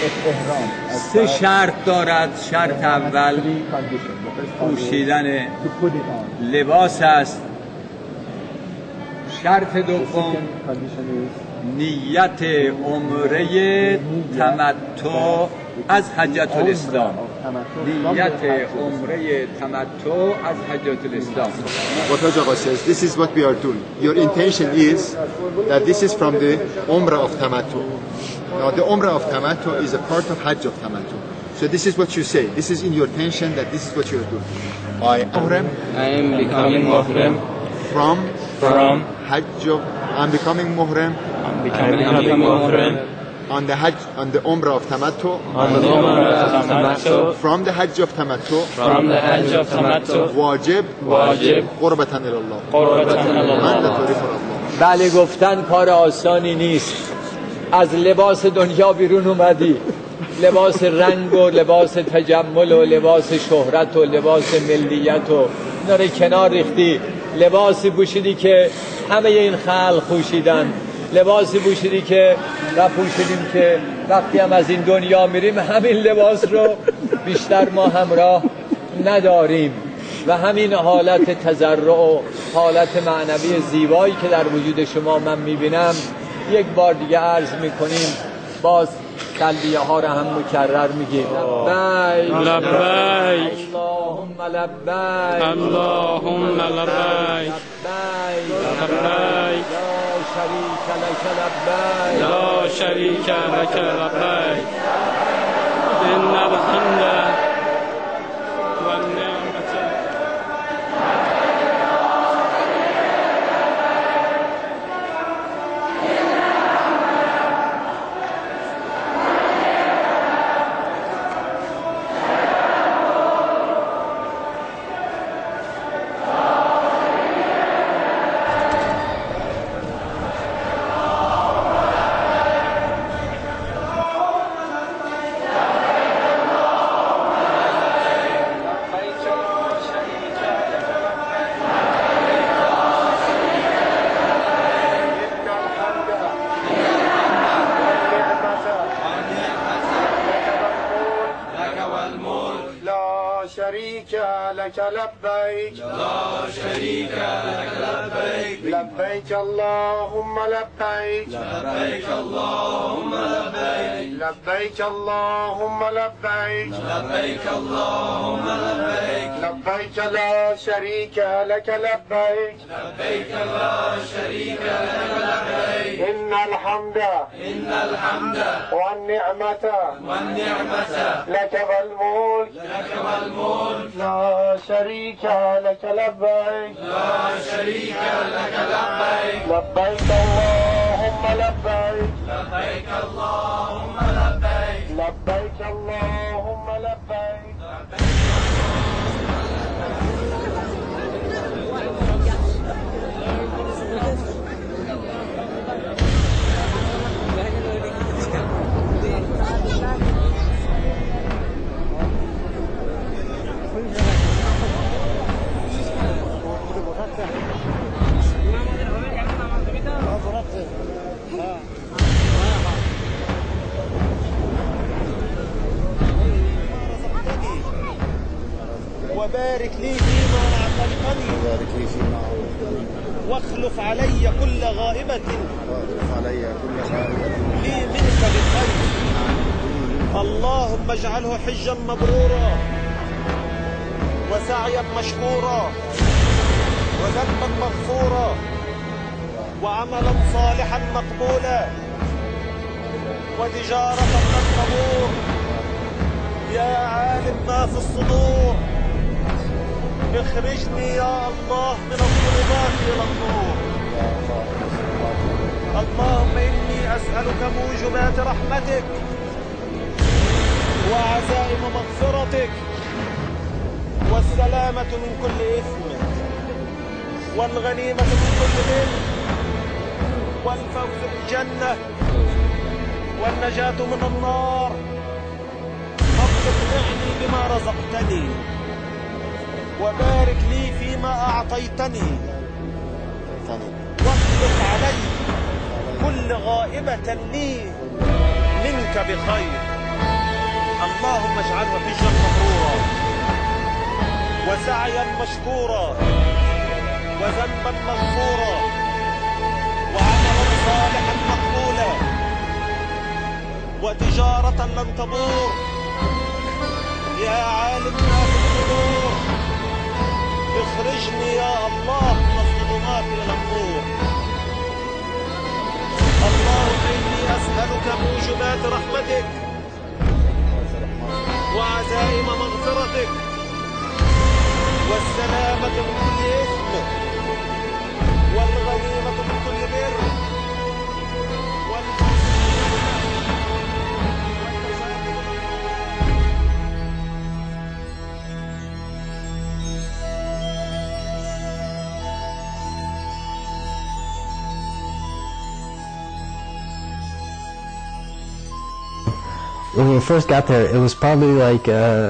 سه شرط دارد. شرط اول پوشیدن لباس است. شرط دوم نیت عمره تمتع از حجة الاسلام. نیت عمره تمتع از حجة الاسلام. What Hajj Agha says, this is what we are doing. Your intention is that this is from the Umrah of Tamattu. Now the Umrah of Tamattu is a part of Hajj of Tamattu. So this is what you say. This is in your intention that this is what you are doing. I am becoming muhrim from Hajj of, I'm becoming muhrim on the Hajj, on the Umrah of Tamattu, from the Hajj of Tamattu, wajib qurbatan ila Allah. بله گفتن کار آسانی نیست. از لباس دنیا بیرون اومدی، لباس رنگ و لباس تجمل و لباس شهرت و لباس ملیت و اینا رو کنار ریختی، لباسی پوشیدی که همه این خلق پوشیدن، لباسی پوشیدی که و پوشیدیم که وقتی هم از این دنیا میریم همین لباس رو بیشتر ما همراه نداریم و همین حالت تضرع و حالت معنوی زیبایی که در وجود شما من میبینم یک بار دیگه عرض میکنیم، باز تلبیه ها رو هم مکرر میگیم. لبیک لبیک اللهم لبیک اللهم لبیک لبیک لا شریک لک لبیک لا شریک لك لبیک إن الحمد والنعمة. لك لبيك لا شريك لك لبيك لبيك اللهم لبيك لبيك اللهم لبيك لبيك اللهم لبيك لبيك اللهم لبيك لبيك لا شريك لك لبيك لبيك لا شريك لك لبيك إن الحمد والنعمة لك والملك لا شريك لك لبيك لا شريك لك لبيك لبيك اللهم لبيك لبيك اللهم لبيك لبيك اللهم لبيك وبارك لي فيما أعطيتني واخلف علي كل غائبة لي منك بالخير. اللهم اجعله حجا مبرورا وسعيا مشكورا وذنبا مغفورا وعملا صالحا مقبولا وتجارة لن تبور. يا عالم ما في الصدور اخرجني يا الله من الظلمات إلى النور. اللهم إني أسألك موجبات رحمتك وعزائم مغفرتك والسلامة من كل إثم والغنيمة من كل بر والفوز بالجنة والنجاة من النار. اقنعني بما رزقتني وبارك لي فيما أعطيتني واخلف علي كل غائبة لي منك بخير. اللهم اجعلها حجا مبرورا وسعيا مشكورا وذنبا مغفورا وعملا صالحا مقبولا وتجارة لن تبور يا عالم ما في الصدور اخرجني يا الله من الظلمات إلى النور. اللهم إني أسألك موجبات رحمتك وعزائم مغفرتك والسلامة من كل إثم والغنيمة من كل بر When we first got there, it was probably like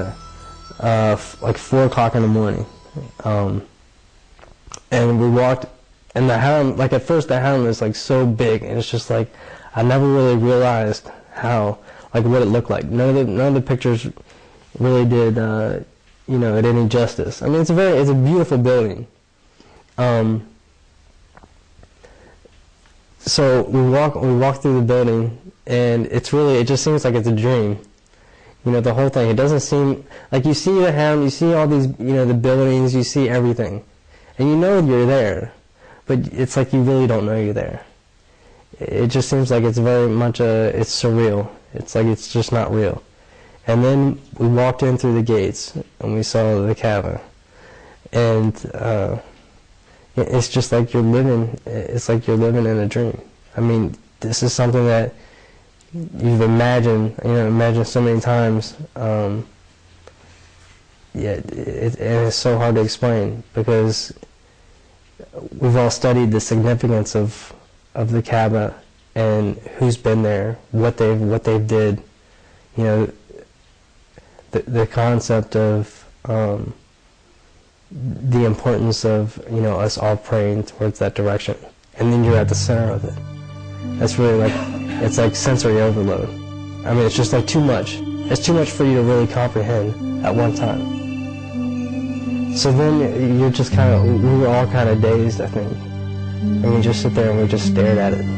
4 o'clock in the morning, and we walked, and the haram, like at first the haram is like so big, and it's just like I never really realized how, like what it looked like. None of the pictures really did, it any justice. I mean, it's a beautiful building. So we walk through the building, and it just seems like it's a dream. The whole thing. It doesn't seem like you see the haram, you see all these, the buildings, you see everything, and you know you're there, but it's like you really don't know you're there. It just seems like it's very much it's surreal. It's like it's just not real. And then we walked in through the gates, and we saw the Kaaba, and it's just like you're living. It's like you're living in a dream. I mean, this is something that you've imagined so many times. It's so hard to explain because we've all studied the significance of the Kaaba and who's been there, what they've did. The concept of the importance of us all praying towards that direction, and then you're at the center of it. That's really it's like sensory overload. I mean, it's just like too much. It's too much for you to really comprehend at one time. So then you're just we were all kind of dazed, I think, and we just sit there and we just stared at it.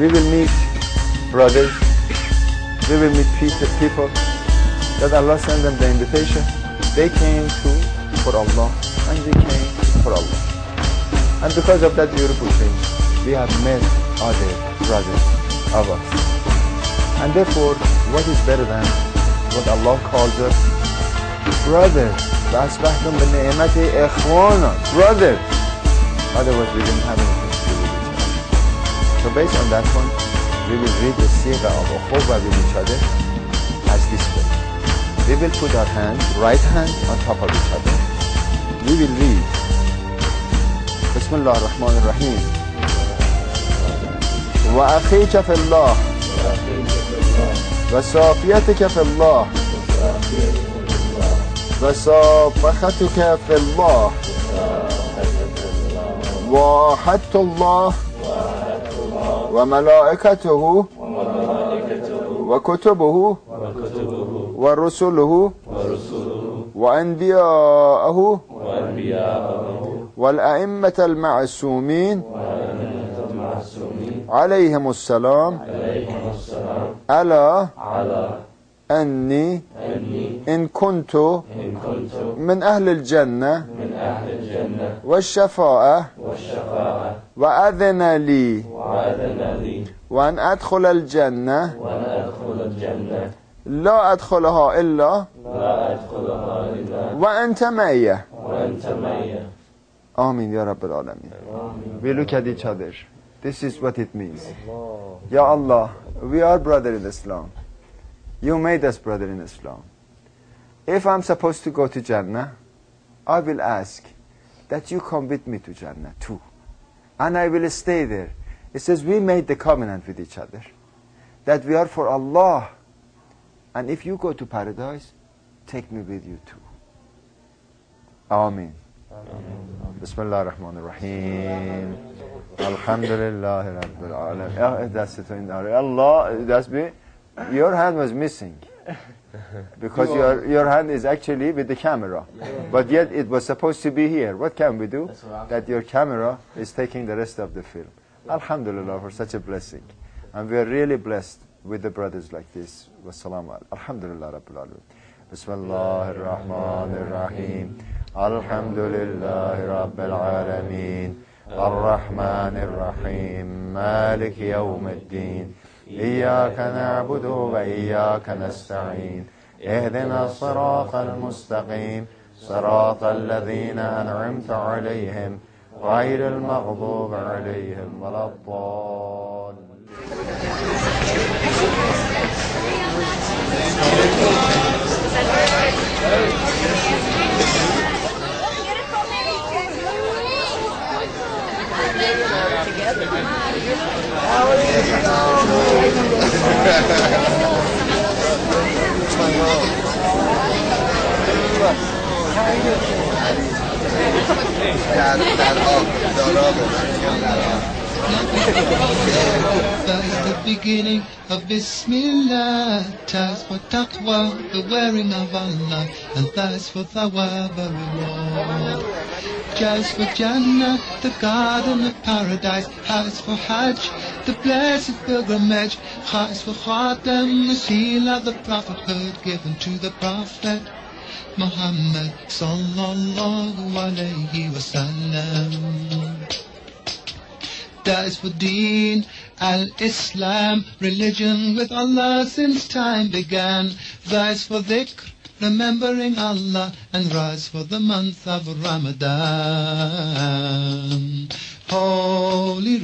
we will meet brothers, we will meet people that Allah sent them the invitation. They came for Allah, and they came for Allah. And because of that beautiful thing, we have met other brothers of us. And therefore, what is better than what Allah calls us? Brothers. فَأَصْبَحْتُمْ بِالنِّعْمَةِ إِخْوَانًا. Brothers. Otherwise, we didn't have anything to do with each other. So based on that one, we will read the Sigha of Ukhuwah with each other as this way. We will put our hand, right hand on top of each other. We will read Bismillah ar-Rahman ar-Rahim. وَأَخِيكَ فِي اللَّهِ وَصَافِيَتِكَ فِي اللَّهِ وَصَافَخَتُكَ فِي اللَّهِ وَحَدْتُ اللَّهِ وَمَلَائِكَتُهُ وَكُتُبُهُ وَرُسُلُهُ وَأَنْبِيَاءَهُ وَالْأَئِمَّةَ الْمَعْصُومِينَ عليهم السلام ألا أني إن كنت من أهل الجنة والشفاعة وأذن لي وأن أدخل الجنة لا أدخلها إلا وأنت معي. Amin Ya Rabbil Alameen. We look at each other. This is what it means. Ya Allah, we are brother in Islam. You made us brother in Islam. If I'm supposed to go to Jannah, I will ask that you come with me to Jannah too. And I will stay there. It says we made the covenant with each other that we are for Allah. And if you go to paradise, take me with you too. Amin. Bismillah ar-Rahman ar-Rahim. Alhamdulillah Rabbil Alameen. That's it. Allah, that's me. Your hand was missing. Because your hand is actually with the camera. But yet it was supposed to be here. What can we do? That your camera is taking the rest of the film. Alhamdulillah for such a blessing. And we are really blessed with the brothers like this. Wassalamu alaikum. Alhamdulillah Rabbil Alameen. Bismillah ar-Rahman ar-Rahim. Alhamdulillah Rabbil Alameen. الرحمن الرحيم مالك يوم الدين إياك نعبد وإياك نستعين اهدنا الصراط المستقيم صراط الذين أنعمت عليهم غير المغضوب عليهم ولا الضالين. That is the beginning of Bismillah. That's for taqwa, the wearing of Allah, and that's for thawab, the reward. Just for Jannah, the garden of paradise. Has for Hajj, the blessed pilgrimage. Has for Khatam, the seal of the prophethood given to the Prophet Muhammad sallallahu alayhi wa sallam. That is for Deen al-Islam, religion with Allah since time began. That is for dhikr, remembering Allah, and rise for the month of Ramadan. Holy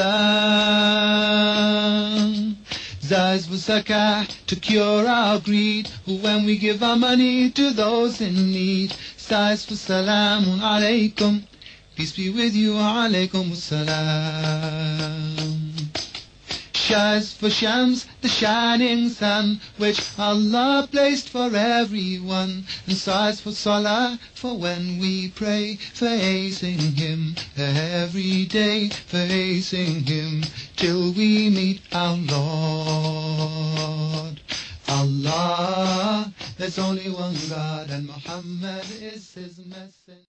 Ramadan. Zaz for zakah, to cure our greed, when we give our money to those in need. Zaz for salamun alaykum, peace be with you, alaykum salam. Shaz for Shams, the shining sun, which Allah placed for everyone. And Saz for Salah, for when we pray, facing Him every day, facing Him till we meet our Lord. Allah, there's only one God, and Muhammad is His messenger.